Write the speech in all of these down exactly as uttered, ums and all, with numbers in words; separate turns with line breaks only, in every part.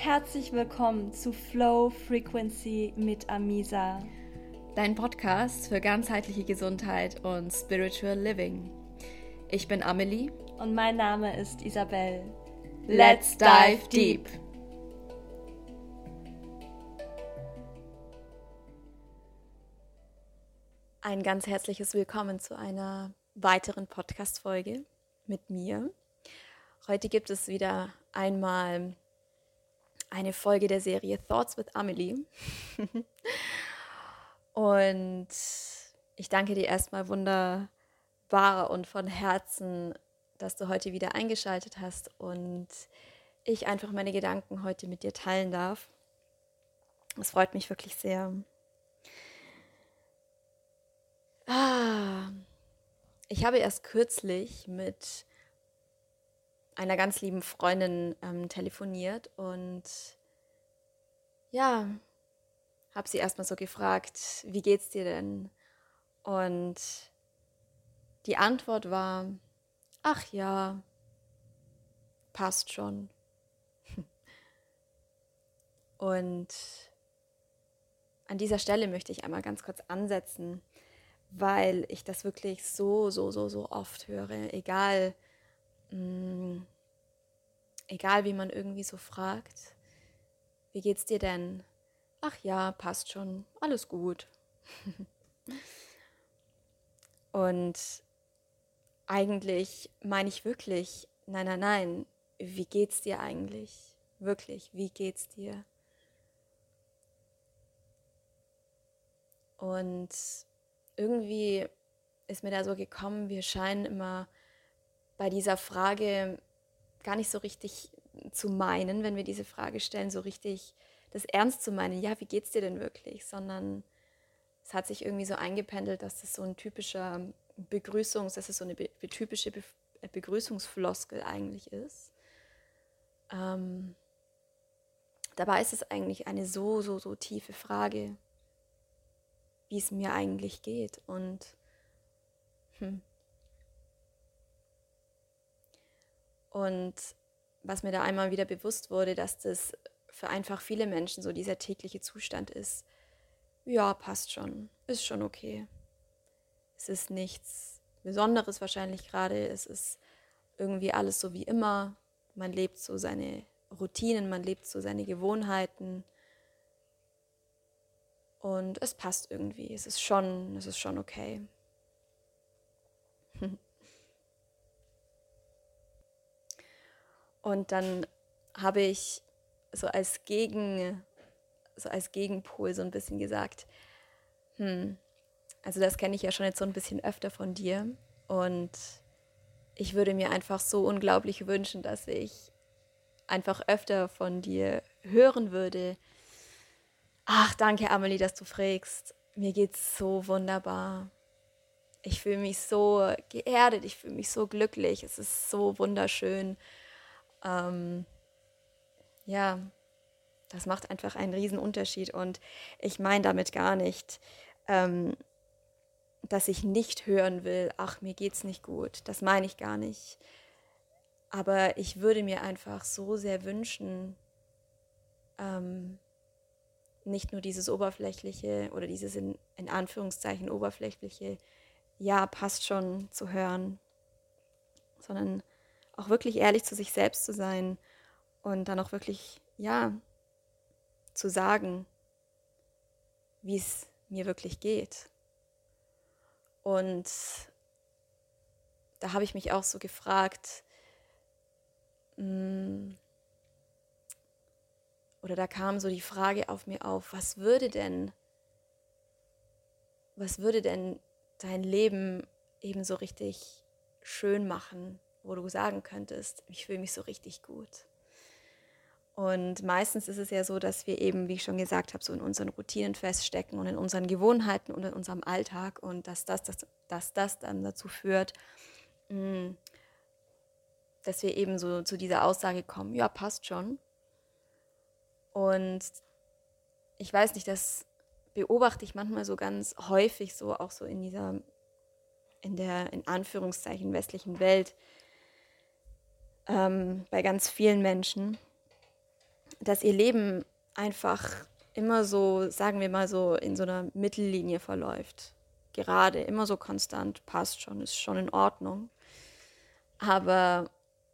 Herzlich willkommen zu Flow Frequency mit Amisa.
Dein Podcast für ganzheitliche Gesundheit und Spiritual Living. Ich bin Amelie.
Und mein Name ist Isabel.
Let's dive deep! Ein ganz herzliches Willkommen zu einer weiteren Podcast-Folge mit mir. Heute gibt es wieder einmal eine Folge der Serie Thoughts with Amelie. Und ich danke dir erstmal wunderbar und von Herzen, dass du heute wieder eingeschaltet hast und ich einfach meine Gedanken heute mit dir teilen darf. Es freut mich wirklich sehr. Ah, ich habe erst kürzlich mit einer ganz lieben Freundin ähm, telefoniert und ja, habe sie erstmal so gefragt, wie geht's dir denn? Und die Antwort war, ach ja, passt schon. Und an dieser Stelle möchte ich einmal ganz kurz ansetzen, weil ich das wirklich so, so, so, so oft höre, egal, mh, egal wie man irgendwie so fragt, wie geht's dir denn? Ach ja, passt schon, alles gut. Und eigentlich meine ich wirklich, nein, nein, nein, wie geht's dir eigentlich? Wirklich, wie geht's dir? Und irgendwie ist mir da so gekommen, wir scheinen immer bei dieser Frage gar nicht so richtig zu meinen, wenn wir diese Frage stellen, so richtig das ernst zu meinen, ja, wie geht's dir denn wirklich? Sondern es hat sich irgendwie so eingependelt, dass das so ein typischer Begrüßungs-, dass es so eine be- typische be- Begrüßungsfloskel eigentlich ist. Ähm, dabei ist es eigentlich eine so, so, so tiefe Frage, wie es mir eigentlich geht. Und hm. Und was mir da einmal wieder bewusst wurde, dass das für einfach viele Menschen so dieser tägliche Zustand ist. Ja, passt schon, ist schon okay. Es ist nichts Besonderes wahrscheinlich gerade, es ist irgendwie alles so wie immer. Man lebt so seine Routinen, man lebt so seine Gewohnheiten und es passt irgendwie, es ist schon, es ist schon okay. Und dann habe ich so als Gegen, so als Gegenpol so ein bisschen gesagt, hm, also das kenne ich ja schon jetzt so ein bisschen öfter von dir und ich würde mir einfach so unglaublich wünschen, dass ich einfach öfter von dir hören würde. Ach, danke Amelie, dass du fragst. Mir geht's so wunderbar. Ich fühle mich so geerdet, ich fühle mich so glücklich. Es ist so wunderschön. Ähm, ja, das macht einfach einen riesen Unterschied. Und ich meine damit gar nicht, ähm, dass ich nicht hören will, ach, mir geht's nicht gut. Das meine ich gar nicht. Aber ich würde mir einfach so sehr wünschen, ähm, nicht nur dieses oberflächliche oder dieses in, in Anführungszeichen oberflächliche, ja, passt schon zu hören, sondern auch wirklich ehrlich zu sich selbst zu sein und dann auch wirklich, ja, zu sagen, wie es mir wirklich geht. Und da habe ich mich auch so gefragt, mh, oder da kam so die Frage auf mir auf, was würde denn, was würde denn dein Leben eben so richtig schön machen, wo du sagen könntest, ich fühle mich so richtig gut. Und meistens ist es ja so, dass wir eben, wie ich schon gesagt habe, so in unseren Routinen feststecken und in unseren Gewohnheiten und in unserem Alltag und dass das, dass, dass das dann dazu führt, dass wir eben so zu dieser Aussage kommen, ja, passt schon. Und ich weiß nicht, das beobachte ich manchmal so ganz häufig so, auch so in dieser, in der, in Anführungszeichen, westlichen Welt, ähm, bei ganz vielen Menschen, dass ihr Leben einfach immer so, sagen wir mal so, in so einer Mittellinie verläuft. Gerade, immer so konstant, passt schon, ist schon in Ordnung. Aber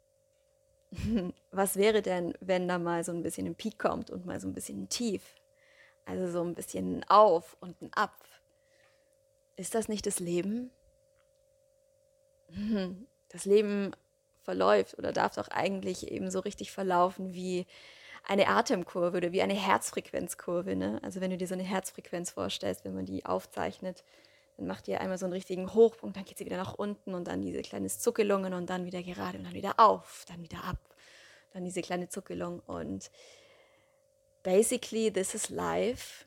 was wäre denn, wenn da mal so ein bisschen ein Peak kommt und mal so ein bisschen ein Tief? Also so ein bisschen ein Auf und ein Ab. Ist das nicht das Leben? Das Leben verläuft oder darf doch eigentlich eben so richtig verlaufen wie eine Atemkurve oder wie eine Herzfrequenzkurve. Ne? Also wenn du dir so eine Herzfrequenz vorstellst, wenn man die aufzeichnet, dann macht ihr einmal so einen richtigen Hochpunkt, dann geht sie wieder nach unten und dann diese kleine Zuckelungen und dann wieder gerade und dann wieder auf, dann wieder ab, dann diese kleine Zuckelung und basically this is life.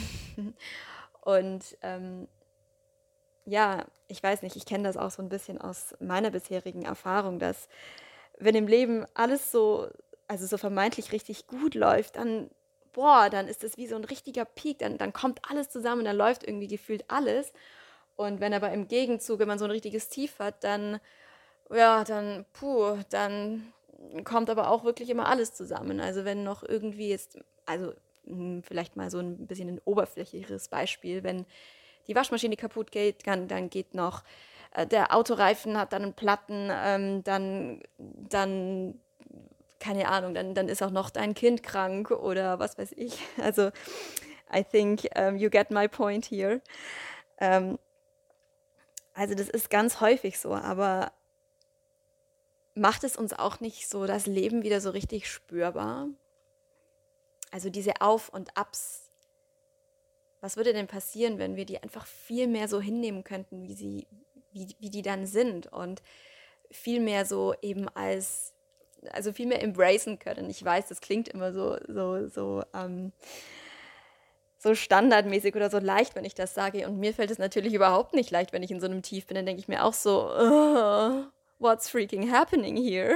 Und ähm, ja, ich weiß nicht, ich kenne das auch so ein bisschen aus meiner bisherigen Erfahrung, dass wenn im Leben alles so, also so vermeintlich richtig gut läuft, dann, boah, dann ist das wie so ein richtiger Peak, dann, dann kommt alles zusammen, dann läuft irgendwie gefühlt alles. Und wenn aber im Gegenzug, wenn man so ein richtiges Tief hat, dann, ja, dann, puh, dann kommt aber auch wirklich immer alles zusammen. Also wenn noch irgendwie jetzt, also mh, vielleicht mal so ein bisschen ein oberflächlicheres Beispiel, wenn die Waschmaschine kaputt geht, dann, dann geht noch äh, der Autoreifen hat dann einen Platten, ähm, dann, dann, keine Ahnung, dann, dann ist auch noch dein Kind krank oder was weiß ich. Also, I think um, you get my point here. Ähm, also, das ist ganz häufig so, aber macht es uns auch nicht so das Leben wieder so richtig spürbar? Also, diese Auf- und Abs. Was würde denn passieren, wenn wir die einfach viel mehr so hinnehmen könnten, wie sie, wie, wie die dann sind und viel mehr so eben als, also viel mehr embracen können. Ich weiß, das klingt immer so, so, so, ähm, so standardmäßig oder so leicht, wenn ich das sage. Und mir fällt es natürlich überhaupt nicht leicht, wenn ich in so einem Tief bin. Dann denke ich mir auch so, "Ugh, what's freaking happening here?"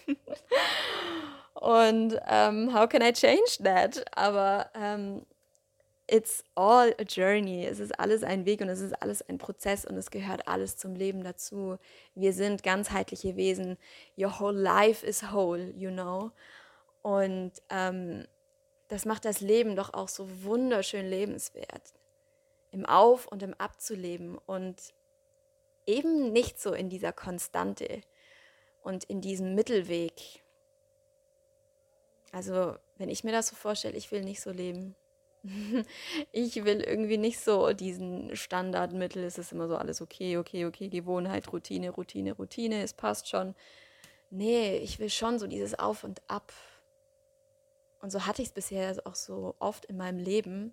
Und ähm, how can I change that? Aber ähm, it's all a journey. Es ist alles ein Weg und es ist alles ein Prozess und es gehört alles zum Leben dazu. Wir sind ganzheitliche Wesen. Your whole life is whole, you know. Und ähm, das macht das Leben doch auch so wunderschön lebenswert. Im Auf und im Ab zu leben und eben nicht so in dieser Konstante und in diesem Mittelweg. Also, wenn ich mir das so vorstelle, ich will nicht so leben. Ich will irgendwie nicht so diesen Standardmittel, es ist immer so alles okay, okay, okay, Gewohnheit, Routine, Routine, Routine, es passt schon. Nee, ich will schon so dieses Auf und Ab. Und so hatte ich es bisher auch so oft in meinem Leben.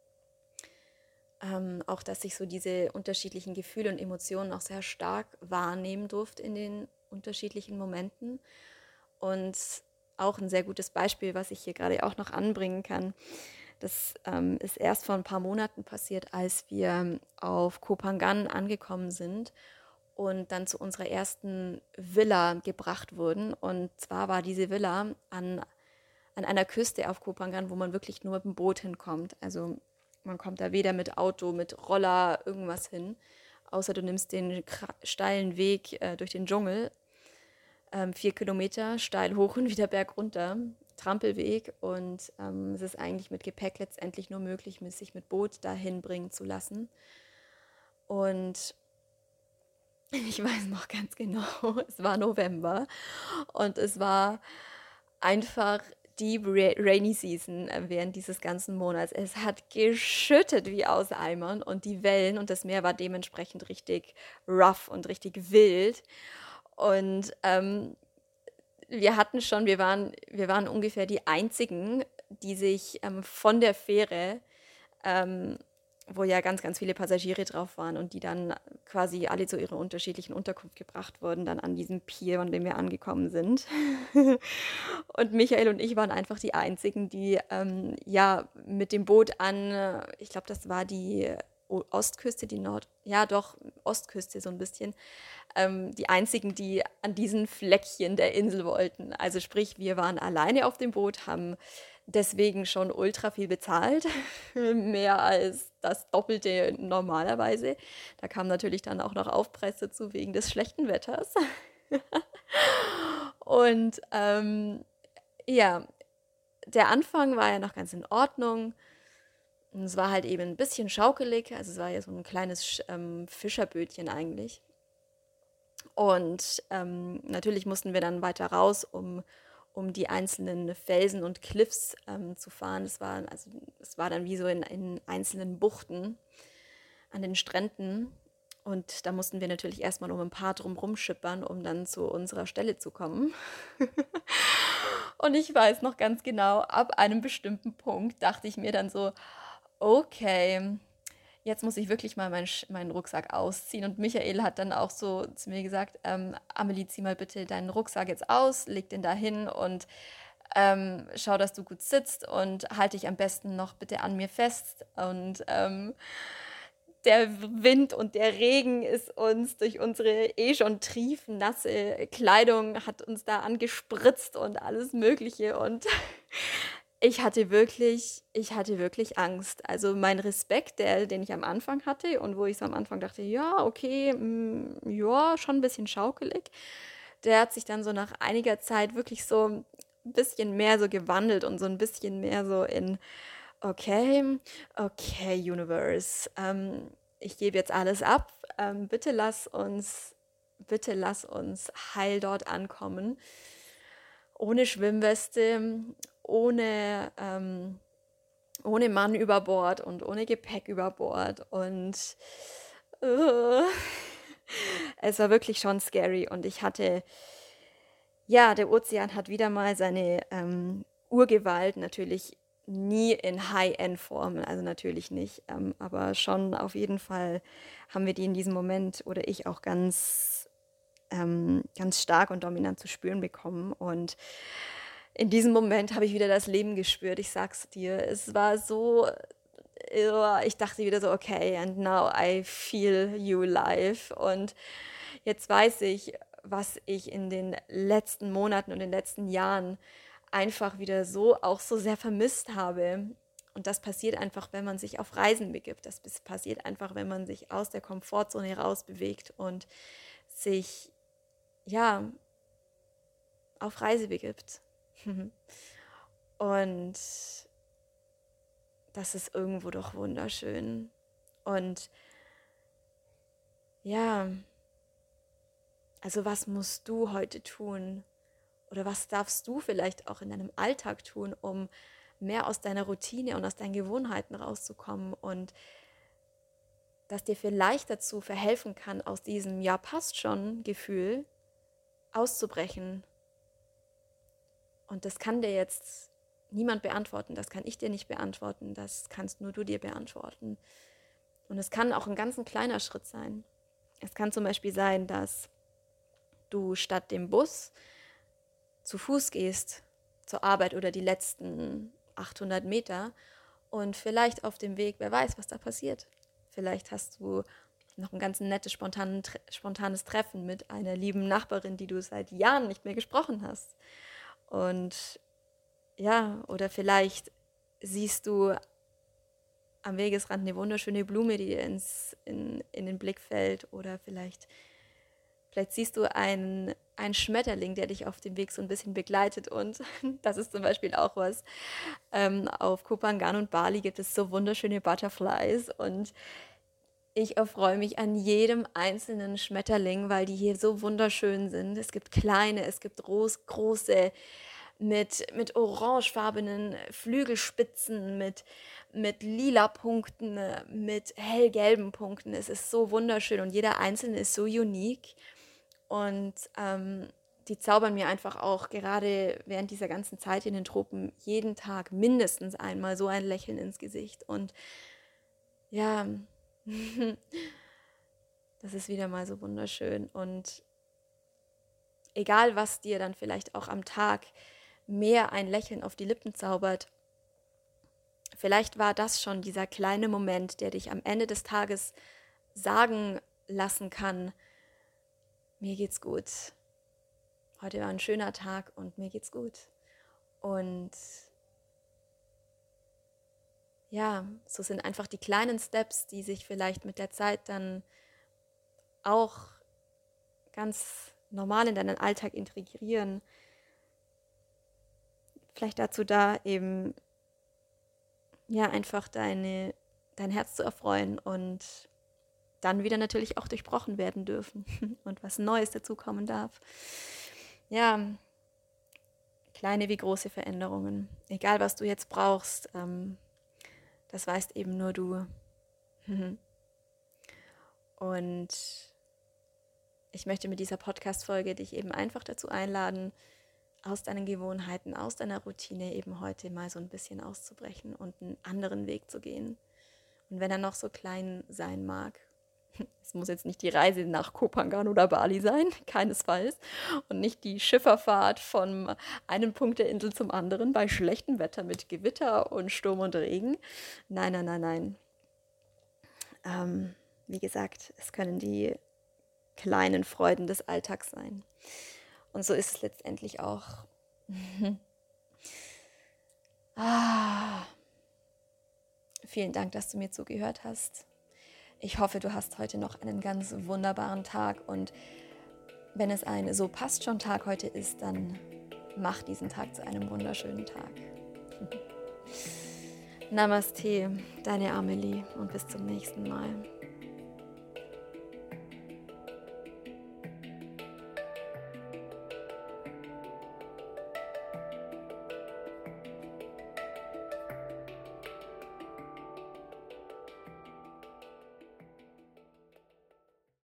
Ähm, auch, dass ich so diese unterschiedlichen Gefühle und Emotionen auch sehr stark wahrnehmen durfte in den unterschiedlichen Momenten. Und auch ein sehr gutes Beispiel, was ich hier gerade auch noch anbringen kann. Das ähm, ist erst vor ein paar Monaten passiert, als wir auf Koh Phangan angekommen sind und dann zu unserer ersten Villa gebracht wurden. Und zwar war diese Villa an, an einer Küste auf Koh Phangan, wo man wirklich nur mit dem Boot hinkommt. Also man kommt da weder mit Auto, mit Roller, irgendwas hin, außer du nimmst den steilen Weg äh, durch den Dschungel, ähm, vier Kilometer steil hoch und wieder bergunter. Trampelweg und ähm, es ist eigentlich mit Gepäck letztendlich nur möglich, sich mit Boot dahin bringen zu lassen. Und ich weiß noch ganz genau, es war November und es war einfach Deep Rainy Season während dieses ganzen Monats. Es hat geschüttet wie aus Eimern und die Wellen und das Meer war dementsprechend richtig rough und richtig wild. Und ähm, wir hatten schon, wir waren, wir waren ungefähr die einzigen, die sich ähm, von der Fähre, ähm, wo ja ganz, ganz viele Passagiere drauf waren und die dann quasi alle zu ihrer unterschiedlichen Unterkunft gebracht wurden, dann an diesem Pier, an dem wir angekommen sind. Und Michael und ich waren einfach die einzigen, die ähm, ja mit dem Boot an, ich glaube, das war die Ostküste, die Nord, ja doch, Ostküste so ein bisschen, ähm, die einzigen, die an diesen Fleckchen der Insel wollten. Also sprich, wir waren alleine auf dem Boot, haben deswegen schon ultra viel bezahlt, mehr als das Doppelte normalerweise. Da kam natürlich dann auch noch Aufpreis dazu wegen des schlechten Wetters. Und ähm, ja, der Anfang war ja noch ganz in Ordnung. Und es war halt eben ein bisschen schaukelig, also es war ja so ein kleines ähm, Fischerbötchen eigentlich. Und ähm, natürlich mussten wir dann weiter raus, um, um die einzelnen Felsen und Cliffs ähm, zu fahren. Es war, also, es war dann wie so in, in einzelnen Buchten an den Stränden. Und da mussten wir natürlich erstmal um ein paar drumherum schippern, um dann zu unserer Stelle zu kommen. Und ich weiß noch ganz genau, ab einem bestimmten Punkt dachte ich mir dann so, okay, jetzt muss ich wirklich mal meinen, meinen Rucksack ausziehen. Und Michael hat dann auch so zu mir gesagt, ähm, Amelie, zieh mal bitte deinen Rucksack jetzt aus, leg den da hin und ähm, schau, dass du gut sitzt und halte dich am besten noch bitte an mir fest. Und ähm, der Wind und der Regen ist uns durch unsere eh schon triefnasse Kleidung, hat uns da angespritzt und alles Mögliche. Und ich hatte wirklich, ich hatte wirklich Angst. Also mein Respekt, der, den ich am Anfang hatte und wo ich so am Anfang dachte, ja, okay, mm, ja, schon ein bisschen schaukelig, der hat sich dann so nach einiger Zeit wirklich so ein bisschen mehr so gewandelt und so ein bisschen mehr so in, okay, okay, Universe, ähm, ich gebe jetzt alles ab, ähm, bitte lass uns, bitte lass uns heil dort ankommen, ohne Schwimmweste, ohne, ähm, ohne Mann über Bord und ohne Gepäck über Bord und äh, es war wirklich schon scary und ich hatte, ja, der Ozean hat wieder mal seine ähm, Urgewalt, natürlich nie in High-End-Form, also natürlich nicht, ähm, aber schon auf jeden Fall haben wir die in diesem Moment oder ich auch ganz, ähm, ganz stark und dominant zu spüren bekommen und in diesem Moment habe ich wieder das Leben gespürt, ich sag's dir, es war so, äh, ich dachte wieder so, okay, and now I feel you live und jetzt weiß ich, was ich in den letzten Monaten und den letzten Jahren einfach wieder so auch so sehr vermisst habe. Und das passiert einfach, wenn man sich auf Reisen begibt. Das passiert einfach, wenn man sich aus der Komfortzone herausbewegt und sich, ja, auf Reise begibt. Und das ist irgendwo doch wunderschön. Und ja, also was musst du heute tun? Oder was darfst du vielleicht auch in deinem Alltag tun, um mehr aus deiner Routine und aus deinen Gewohnheiten rauszukommen und das dir vielleicht dazu verhelfen kann, aus diesem Ja, passt schon Gefühl auszubrechen. Und das kann dir jetzt niemand beantworten, das kann ich dir nicht beantworten, das kannst nur du dir beantworten. Und es kann auch ein ganz ein kleiner Schritt sein. Es kann zum Beispiel sein, dass du statt dem Bus zu Fuß gehst zur Arbeit oder die letzten achthundert Meter und vielleicht auf dem Weg, wer weiß, was da passiert. Vielleicht hast du noch ein ganz nettes, spontan, spontanes Treffen mit einer lieben Nachbarin, die du seit Jahren nicht mehr gesprochen hast. Und ja, oder vielleicht siehst du am Wegesrand eine wunderschöne Blume, die dir ins, in, in den Blick fällt. Oder vielleicht, vielleicht siehst du einen, einen Schmetterling, der dich auf dem Weg so ein bisschen begleitet. Und das ist zum Beispiel auch was. Ähm, auf Koh Phangan und Bali gibt es so wunderschöne Butterflies. Und ich erfreue mich an jedem einzelnen Schmetterling, weil die hier so wunderschön sind. Es gibt kleine, es gibt groß, große, mit, mit orangefarbenen Flügelspitzen, mit, mit lila Punkten, mit hellgelben Punkten. Es ist so wunderschön und jeder einzelne ist so unique. Und ähm, die zaubern mir einfach auch gerade während dieser ganzen Zeit in den Tropen jeden Tag mindestens einmal so ein Lächeln ins Gesicht. Und ja, das ist wieder mal so wunderschön. Und egal, was dir dann vielleicht auch am Tag mehr ein Lächeln auf die Lippen zaubert, vielleicht war das schon dieser kleine Moment, der dich am Ende des Tages sagen lassen kann, mir geht's gut. Heute war ein schöner Tag und mir geht's gut. Und ja, so sind einfach die kleinen Steps, die sich vielleicht mit der Zeit dann auch ganz normal in deinen Alltag integrieren. vielleicht dazu da, eben ja einfach deine, dein Herz zu erfreuen und dann wieder natürlich auch durchbrochen werden dürfen und was Neues dazukommen darf. Ja, kleine wie große Veränderungen. Egal, was du jetzt brauchst, ähm, das weißt eben nur du. Und ich möchte mit dieser Podcast-Folge dich eben einfach dazu einladen, aus deinen Gewohnheiten, aus deiner Routine eben heute mal so ein bisschen auszubrechen und einen anderen Weg zu gehen. Und wenn er noch so klein sein mag, es muss jetzt nicht die Reise nach Koh Phangan oder Bali sein, keinesfalls. Und nicht die Schifferfahrt von einem Punkt der Insel zum anderen bei schlechtem Wetter mit Gewitter und Sturm und Regen. Nein, nein, nein, nein. Ähm, wie gesagt, es können die kleinen Freuden des Alltags sein. Und so ist es letztendlich auch. ah. Vielen Dank, dass du mir zugehört hast. Ich hoffe, du hast heute noch einen ganz wunderbaren Tag und wenn es ein so passt schon Tag heute ist, dann mach diesen Tag zu einem wunderschönen Tag. Namaste, deine Amelie und bis zum nächsten Mal.